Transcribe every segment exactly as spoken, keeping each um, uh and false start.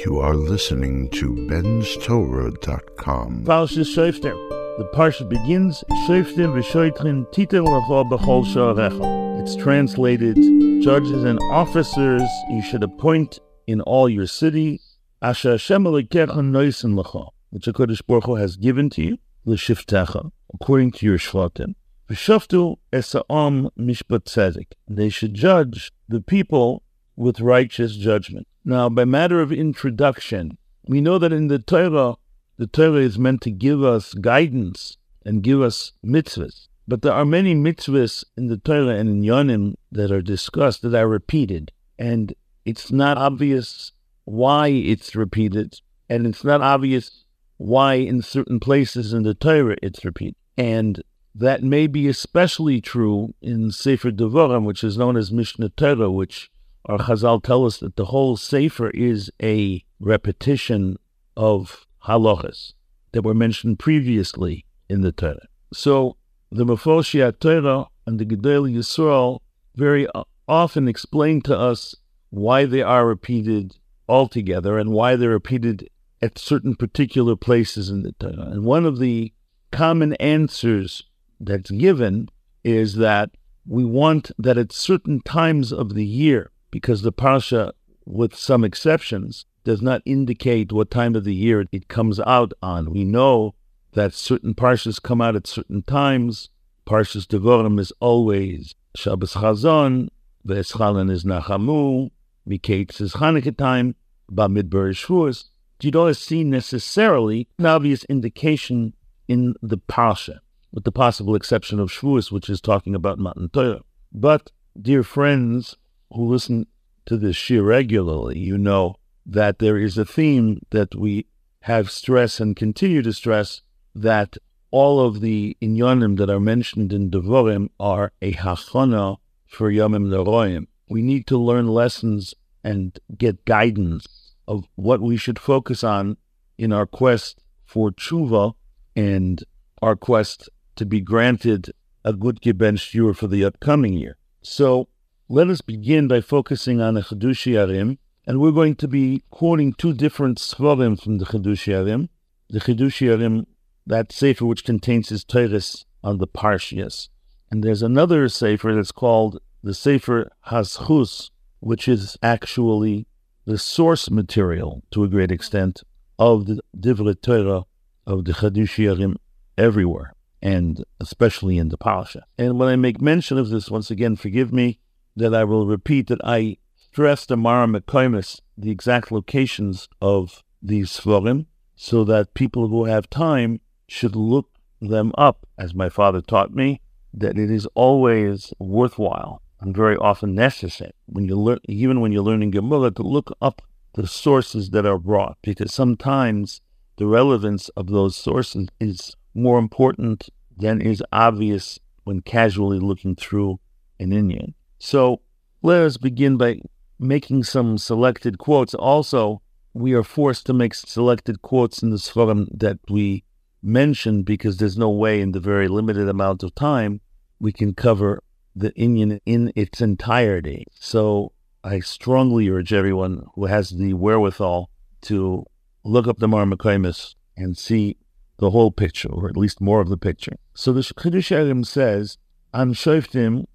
You are listening to Ben's Torah dot com. Parshas Shoftim. The parsha begins, Shoftim v'shoitrim titel lecho b'chol sha'arecha. It's translated, judges and officers you should appoint in all your city, asher Hashem Elokecha noisen lecha, which HaKadosh Baruch Hu has given to you, l'shiftecha, according to your shvatim. V'shoftu es ha'am mishpat tzedek. They should judge the people with righteous judgment. Now, by matter of introduction, we know that in the Torah, the Torah is meant to give us guidance and give us mitzvahs. But there are many mitzvahs in the Torah and in Yonim that are discussed that are repeated. And it's not obvious why it's repeated. And it's not obvious why in certain places in the Torah it's repeated. And that may be especially true in Sefer Devarim, which is known as Mishnah Torah, which our Chazal tell us that the whole Sefer is a repetition of halachas that were mentioned previously in the Torah. So the Meforshei Torah and the Gedolei Yisrael very often explain to us why they are repeated altogether and why they're repeated at certain particular places in the Torah. And one of the common answers that's given is that we want that at certain times of the year, because the parsha, with some exceptions, does not indicate what time of the year it comes out on. We know that certain parshas come out at certain times. Parshas Devarim is always Shabbos Chazon, V'eschalan is Nachamu, Miketz is Chanukah time, Bamidbar is Shavuos. You don't see necessarily an obvious indication in the parsha, with the possible exception of Shavuos, which is talking about Matan Torah. But, dear friends who listen to this shir regularly, you know that there is a theme that we have stressed and continue to stress, that all of the inyanim that are mentioned in Devarim are a hachana for Yomim Noraim. We need to learn lessons and get guidance of what we should focus on in our quest for tshuva and our quest to be granted a good Geben Shiur for the upcoming year. So let us begin by focusing on the Chidushei Harim, and we're going to be quoting two different svarim from the Chidushei Harim. The Chidushei Harim, that sefer which contains his Torahs on the Parshias. And there's another sefer that's called the Sefer HaZchus, which is actually the source material, to a great extent, of the Divrei Torah of the Chidushei Harim everywhere, and especially in the Parsha. And when I make mention of this, once again, forgive me that I will repeat that I stress the Mara Mekoimis, the exact locations of these Svarim, so that people who have time should look them up, as my father taught me, that it is always worthwhile and very often necessary, when you learn, even when you're learning Gemara, to look up the sources that are brought, because sometimes the relevance of those sources is more important than is obvious when casually looking through an inyan. So let us begin by making some selected quotes. Also, we are forced to make selected quotes in the Sfarim that we mentioned because there's no way in the very limited amount of time we can cover the inyan in its entirety. So I strongly urge everyone who has the wherewithal to look up the Mara Mekoimis and see the whole picture, or at least more of the picture. So the Chidushei Harim says, on Shoftim,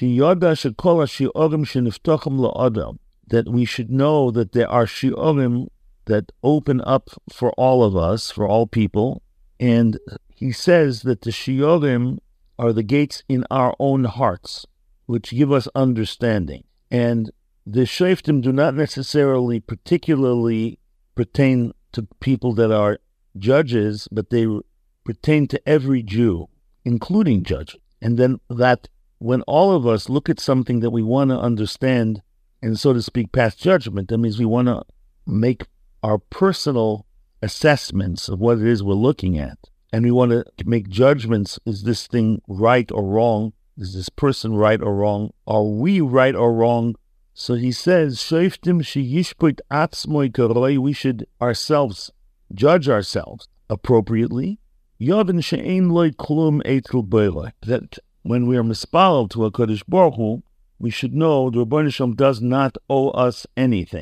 that we should know that there are shi'orim that open up for all of us, for all people. And he says that the shi'orim are the gates in our own hearts, which give us understanding. And the shoftim do not necessarily particularly pertain to people that are judges, but they pertain to every Jew, including judges. And then that when all of us look at something that we want to understand and, so to speak, pass judgment, that means we want to make our personal assessments of what it is we're looking at. And we want to make judgments. Is this thing right or wrong? Is this person right or wrong? Are we right or wrong? So he says, Shoftim sheyishpot atzmo karoi, we should ourselves judge ourselves appropriately. Yavin she'ein loy klum eitel boiloi, that when we are mispalel to HaKadosh Baruch Hu, we should know the Rebbeinu Shalom does not owe us anything.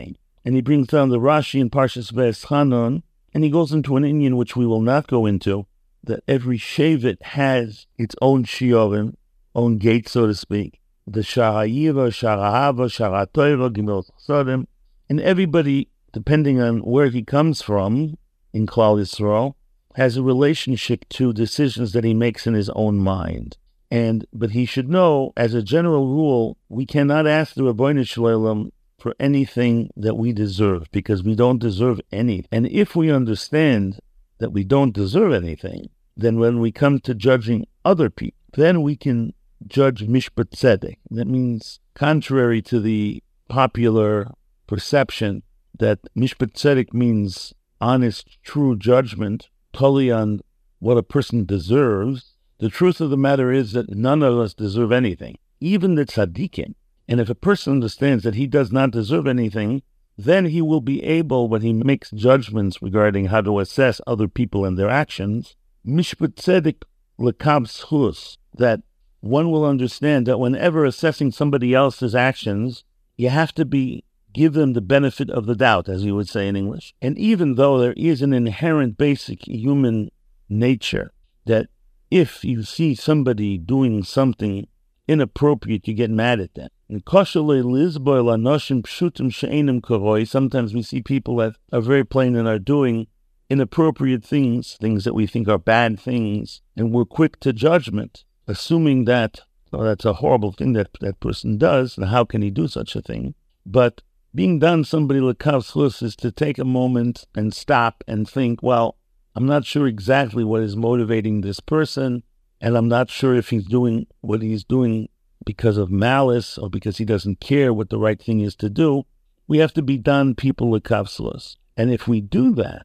And he brings down the Rashi in Parshas Ve'eschanon, and he goes into an inyan which we will not go into, that every shevet has its own shiurim, own gate, so to speak. The Sharayiva, Sharahava, Sharatoira, Gimel Chasadim, and everybody, depending on where he comes from in Klal Yisrael, has a relationship to decisions that he makes in his own mind. And but he should know, as a general rule, we cannot ask the Ribbono Shel Olam for anything that we deserve, because we don't deserve anything. And if we understand that we don't deserve anything, then when we come to judging other people, then we can judge mishpat tzedek. That means, contrary to the popular perception that mishpat tzedek means honest, true judgment, totally on what a person deserves, the truth of the matter is that none of us deserve anything, even the tzaddikim. And if a person understands that he does not deserve anything, then he will be able, when he makes judgments regarding how to assess other people and their actions, mishpat tzedek lekav zchus, that one will understand that whenever assessing somebody else's actions, you have to be give them the benefit of the doubt, as you would say in English. And even though there is an inherent basic human nature that if you see somebody doing something inappropriate, you get mad at them. Sometimes we see people that are very plain and are doing inappropriate things, things that we think are bad things, and we're quick to judgment, assuming that, oh, that's a horrible thing that that person does, and how can he do such a thing? But being done somebody lekav zchus is to take a moment and stop and think, well, I'm not sure exactly what is motivating this person, and I'm not sure if he's doing what he's doing because of malice or because he doesn't care what the right thing is to do. We have to be done people lekav zchus. And if we do that,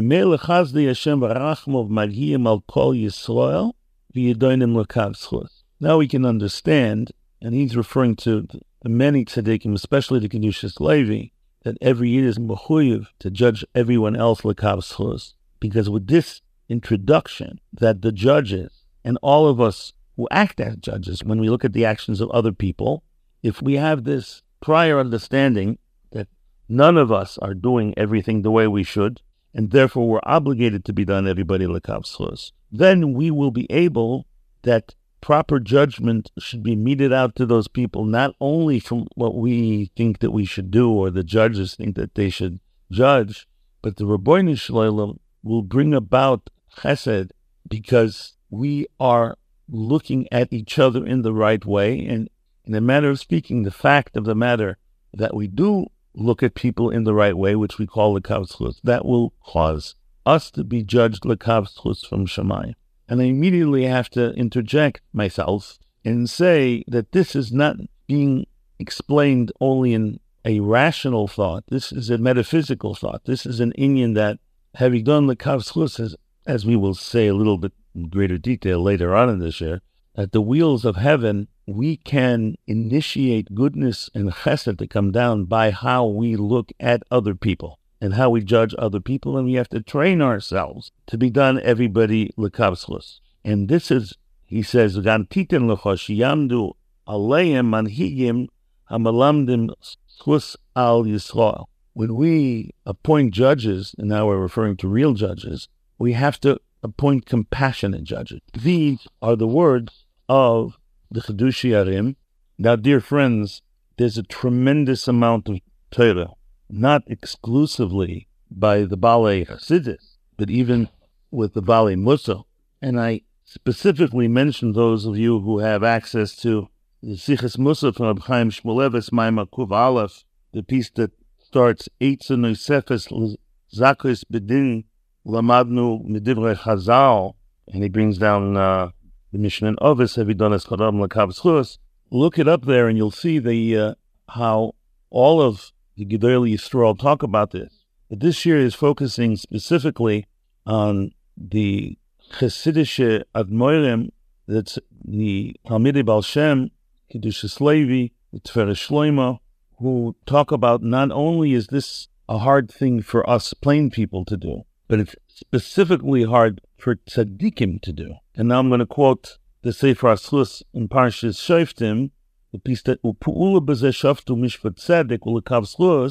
now we can understand, and he's referring to the many tzaddikim, especially the Kedushas Levi, that every Yid is mechuyev to judge everyone else lekav zchus. Because with this introduction, that the judges and all of us who act as judges, when we look at the actions of other people, if we have this prior understanding that none of us are doing everything the way we should, and therefore we're obligated to be done everybody lekav zchus, then we will be able, that proper judgment should be meted out to those people, not only from what we think that we should do or the judges think that they should judge, but the Ribbono Shel Olam will bring about chesed because we are looking at each other in the right way. And in a matter of speaking, the fact of the matter that we do look at people in the right way, which we call lekav zchus, that will cause us to be judged lekav zchus from Shamayim. And I immediately have to interject myself and say that this is not being explained only in a rational thought. This is a metaphysical thought. This is an inyan that, having done lekav zchus, as, as we will say a little bit in greater detail later on in this year, at the wheels of heaven, we can initiate goodness and chesed to come down by how we look at other people and how we judge other people, and we have to train ourselves to be done everybody lekav zchus. And this is, he says, Gan titen lecha sheyamdu aleim manhigim hamalamdim zchus al Yisrael. When we appoint judges, and now we're referring to real judges, we have to appoint compassionate judges. These are the words of the Chidushei HaRim. Now, dear friends, there's a tremendous amount of Torah, not exclusively by the Balei Hasidus, but even with the Balei Mussar. And I specifically mention those of you who have access to the Sichas Mussar from Reb Chaim Shmulevitz Maimar Kuv Aleph, the piece that starts Eitza Nosefes Zakos Bedin Lamadnu Midivrei Chazal, and he brings down uh, the Mishnah in Ovis, Evidonas Chodam lekav zchus. Look it up there, and you'll see the uh, how all of the Gedolei Yisrael talk about this. But this year is focusing specifically on the Chasidische Admorim, that's the Talmidei Baal Shem, Kedushas Levi, the Tiferes Shlomo, who talk about not only is this a hard thing for us plain people to do, but it's specifically hard for tzaddikim to do. And now I'm going to quote the Sefer HaZchus in Parshas Shoftim, the piece that U'pu'ula b'zeh shoftu mishpat tzedek u'lekav zchus,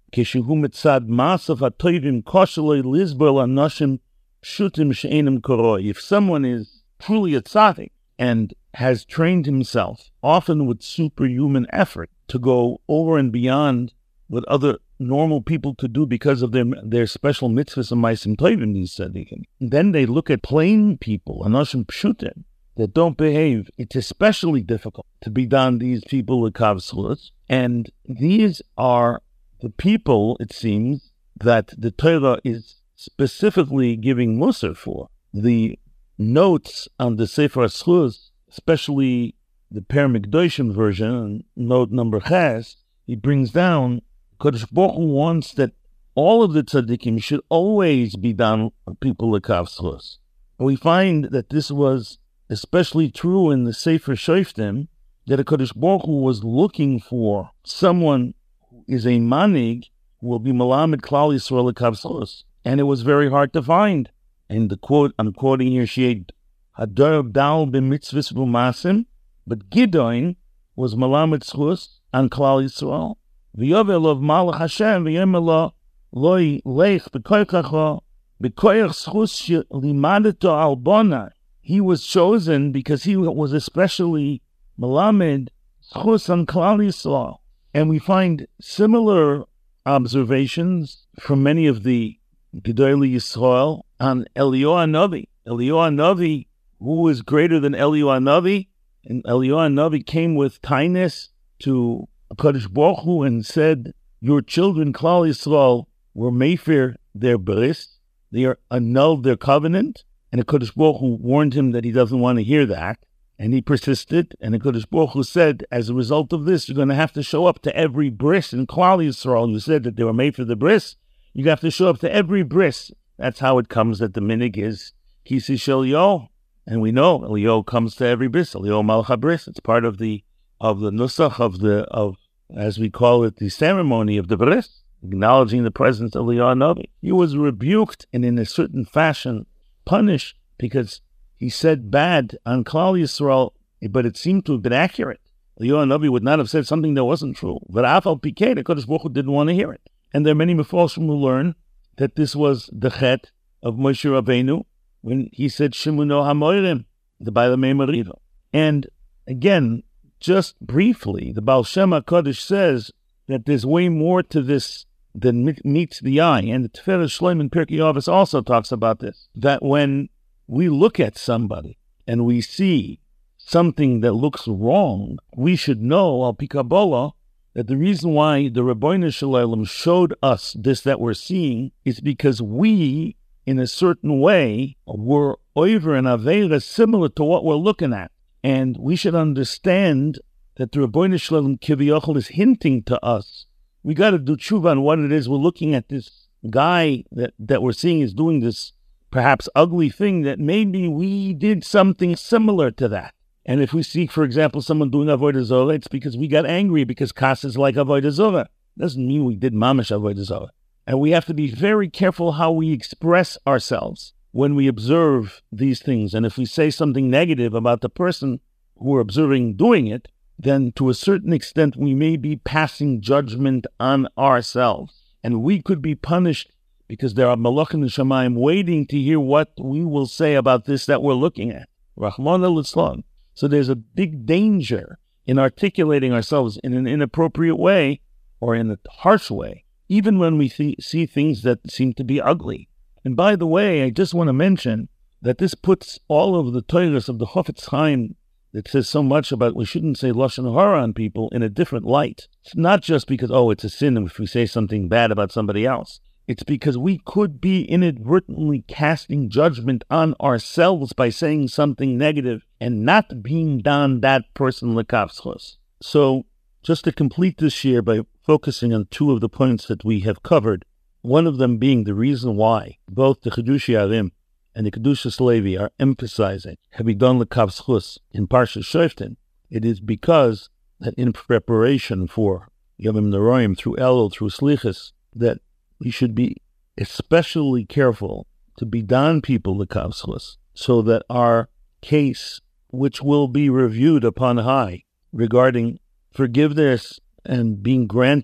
Kishu mitzad masav hatoivim kosheloi lizbor lanoshim pshutim she'enim koroi. If someone is truly a tzaddik and has trained himself, often with superhuman effort, to go over and beyond what other normal people could do because of their their special mitzvahs and ma'asim tovim, these tzaddikim, then they look at plain people, anoshim pshutim, that don't behave. It's especially difficult to be done these people with kav zchus, and these are the people, it seems, that the Torah is specifically giving musar for. The notes on the Sefer Zchus, especially the Per Mikdoshim version, note number Ches, he brings down, Kodesh Baruch Hu wants that all of the tzaddikim should always be done people with kav zchus. We find that this was especially true in the Sefer Shoftim, that Kodesh Baruch Hu was looking for someone who is a manig who will be Melamed Klal Yisrael kav zchus. And it was very hard to find. And the quote, I'm quoting here, She'ed Hadar Dal b'mitzvahs v'masim, but Gideon was Melamed zchus on Klal Yisrael. V'yovel of Malach Hashem v'yemelo loi leich b'koychacho b'koyach zchus limadeto al bona. He was chosen because he was especially Melamed zchus on Klal Yisrael. And we find similar observations from many of the Gedolei Yisrael on Eliyahu Hanavi. Eliyahu Hanavi, who was greater than Eliyahu Hanavi, and Eliyahu Hanavi came with kindness to Kadosh Baruch Hu and said, your children, Klal Yisrael, were mefer their bris, they are annulled their covenant, and the Kadosh Baruch Hu warned him that he doesn't want to hear that, and he persisted, and the Kadosh Baruch Hu said, as a result of this, you're going to have to show up to every bris in Klal Yisrael. You said that they were mefer the bris, you have to show up to every bris. That's how it comes that the minig is Kisi Shel Yo, and we know Eliyahu comes to every bris, Eliyahu Malcha bris. It's part of the of the nusach of the of as we call it, the ceremony of the bris, acknowledging the presence of Eliyahu Hanavi. He was rebuked and in a certain fashion punished because he said bad on Klal Yisrael, but it seemed to have been accurate. Eliyahu Hanavi would not have said something that wasn't true. But Afal Pikei, the Kodesh Baruch Hu didn't want to hear it. And there are many Mefarshim who learn that this was the chet of Moshe Rabbeinu when he said Shimuno HaMoirim, the Bailamei Meriva. And again, just briefly, the Baal Shem HaKadosh says that there's way more to this than meets the eye. And the Tiferes Shloim in Pirkei Avos also talks about this, that when we look at somebody and we see something that looks wrong, we should know, al pi Kabbalah, that the reason why the Ribbono Shel Olam showed us this that we're seeing is because we, in a certain way, were over and aveira similar to what we're looking at. And we should understand that the Ribbono Shel Olam Kiviyachol is hinting to us, we got to do tshuva on what it is. We're looking at this guy that, that we're seeing is doing this perhaps ugly thing, that maybe we did something similar to that. And if we see, for example, someone doing Avodah Zorah, it's because we got angry because Kas is like Avodah Zorah. Doesn't mean we did Mamash Avodah Zorah. And we have to be very careful how we express ourselves when we observe these things. And if we say something negative about the person who we're observing doing it, then to a certain extent we may be passing judgment on ourselves. And we could be punished because there are Malach and Shamayim waiting to hear what we will say about this that we're looking at. Rahman al-Islam. So there's a big danger in articulating ourselves in an inappropriate way or in a harsh way, even when we th- see things that seem to be ugly. And by the way, I just want to mention that this puts all of the Torahs of the Chofetz Chaim that says so much about we shouldn't say Lashon Hara on people in a different light. It's not just because, oh, it's a sin if we say something bad about somebody else. It's because we could be inadvertently casting judgment on ourselves by saying something negative and not being done that person l'kav zchus. So, just to complete this year by focusing on two of the points that we have covered, one of them being the reason why both the Chidushei HaRim and the Kedushas Levi are emphasizing having done l'kav zchus in Parshas Shoftim. It is because that in preparation for Yomim Noraim through Elul, through Slichas, that we should be especially careful to be don people l'kav zchus, so that our case, which will be reviewed upon high regarding forgiveness and being granted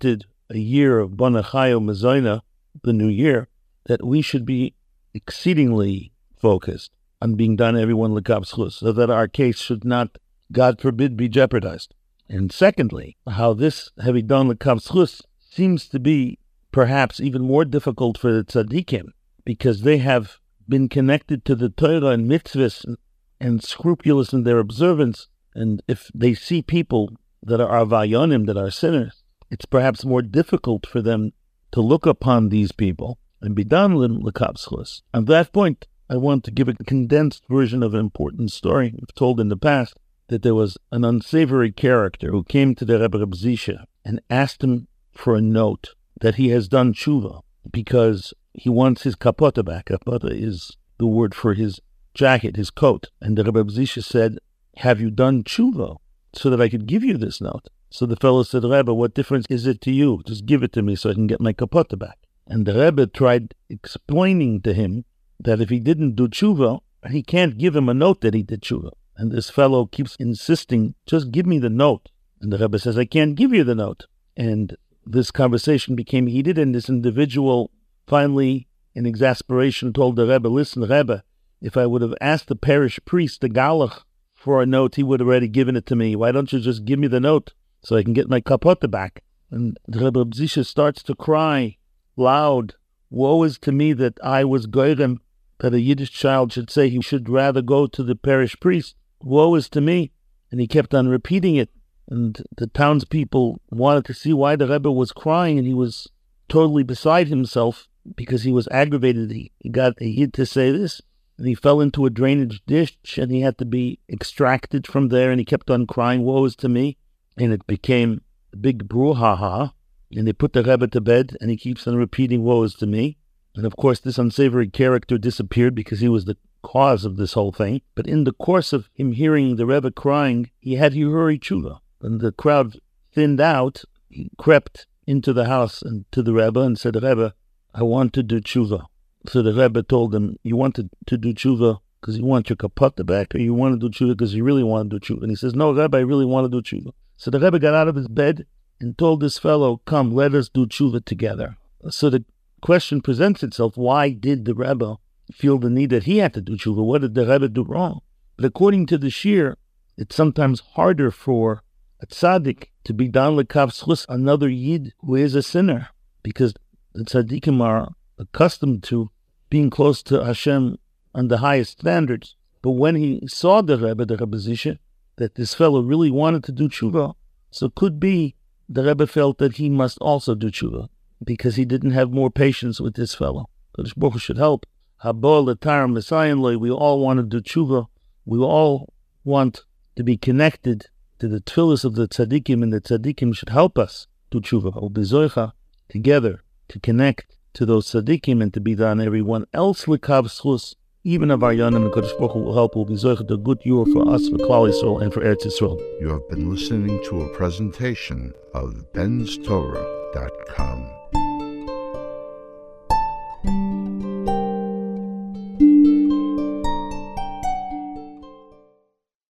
a year of Bona Chayo Mazoina, the new year, that we should be exceedingly focused on being done everyone l'kav zchus, so that our case should not, God forbid, be jeopardized. And secondly, how this heavy done l'kav zchus seems to be perhaps even more difficult for the tzaddikim, because they have been connected to the Torah and mitzvahs and, and scrupulous in their observance. And if they see people that are avayonim, that are sinners, it's perhaps more difficult for them to look upon these people and be done l'kav zchus. At that point, I want to give a condensed version of an important story I've told in the past, that there was an unsavory character who came to the Rebbe Reb Zisha and asked him for a note that he has done tshuva because he wants his kapota back. Kapota is the word for his jacket, his coat. And the Rebbe Reb Zisha said, have you done tshuva so that I could give you this note? So the fellow said, Rebbe, what difference is it to you? Just give it to me so I can get my kapota back. And the Rebbe tried explaining to him that if he didn't do tshuva, he can't give him a note that he did tshuva. And this fellow keeps insisting, just give me the note. And the Rebbe says, I can't give you the note. And this conversation became heated, and this individual finally, in exasperation, told the Rebbe, listen, Rebbe, if I would have asked the parish priest, the galach, for a note, he would have already given it to me. Why don't you just give me the note so I can get my kapota back? And the Rebbe Reb Zisha starts to cry loud, woe is to me that I was goyrem, that a Yiddish child should say he should rather go to the parish priest. Woe is to me. And he kept on repeating it. And the townspeople wanted to see why the Rebbe was crying, and he was totally beside himself because he was aggravated. He, he got a Yid to say this, and he fell into a drainage ditch, and he had to be extracted from there, and he kept on crying, woe is to me. And it became a big brouhaha, and they put the Rebbe to bed, and he keeps on repeating, woe is to me. And of course, this unsavory character disappeared because he was the cause of this whole thing. But in the course of him hearing the Rebbe crying, he had Yehuri Tshuva. And the crowd thinned out. He crept into the house and to the Rebbe and said, Rebbe, I want to do tshuva. So the Rebbe told him, you want to, to do tshuva because you want your kapota back, or you want to do tshuva because you really want to do tshuva? And he says, no, Rebbe, I really want to do tshuva. So the Rebbe got out of his bed and told this fellow, come, let us do tshuva together. So the question presents itself, why did the Rebbe feel the need that he had to do tshuva? What did the Rebbe do wrong? But according to the shir, it's sometimes harder for a tzaddik to be down l'kav zchus another yid who is a sinner, because the tzaddikim are accustomed to being close to Hashem on the highest standards. But when he saw the Rebbe, the Rebbe Zisha, that this fellow really wanted to do tshuva, so it could be the Rebbe felt that he must also do tshuva because he didn't have more patience with this fellow. Kadosh Baruch Hu should help. Habo l'tar Messiah loy. We all want to do tshuva. We all want to be connected to the tefillos of the tzaddikim, and the tzaddikim should help us do tshuva. U'bezoicha, together, to connect to those tzaddikim and to be done everyone else l'kav zchus, even of our yonim, and Kadosh Baruch Hu will help. U'bezoicha, the good year for us, for Klal Yisrael, and for Eretz Yisrael. You have been listening to a presentation of bens torah dot com.